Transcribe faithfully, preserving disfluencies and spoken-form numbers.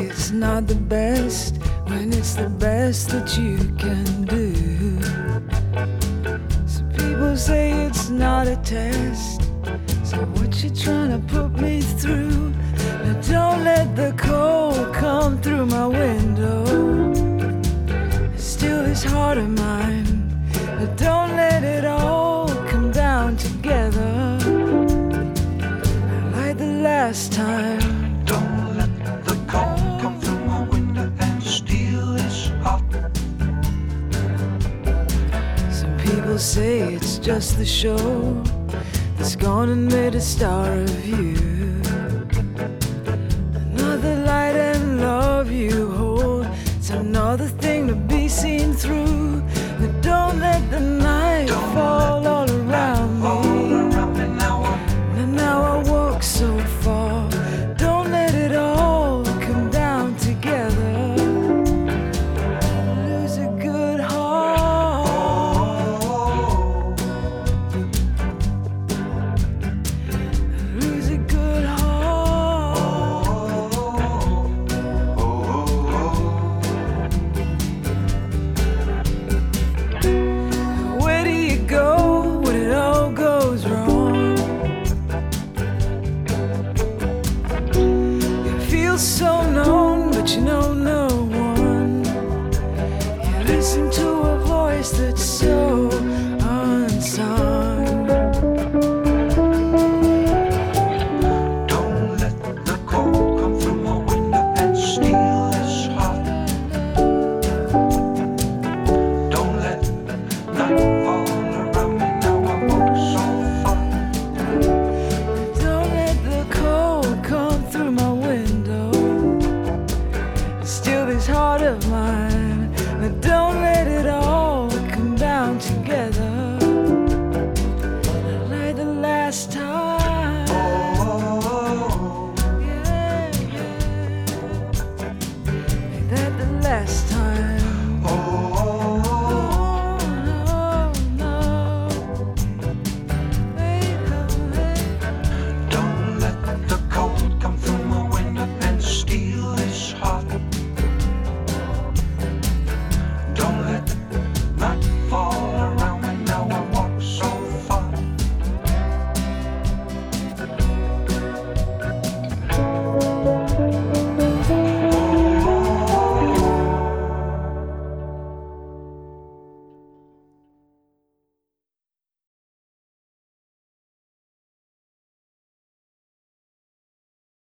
it's not the best when it's the best that you can do. So people say it's not a test. So what you trying to put me through? Now don't let the cold come through my window. Still this heart of mine. Now don't let it all come down together like the last time. Don't let the cold come through my window and steal this heart. Some people say it's just the show that's gone and made a star of you.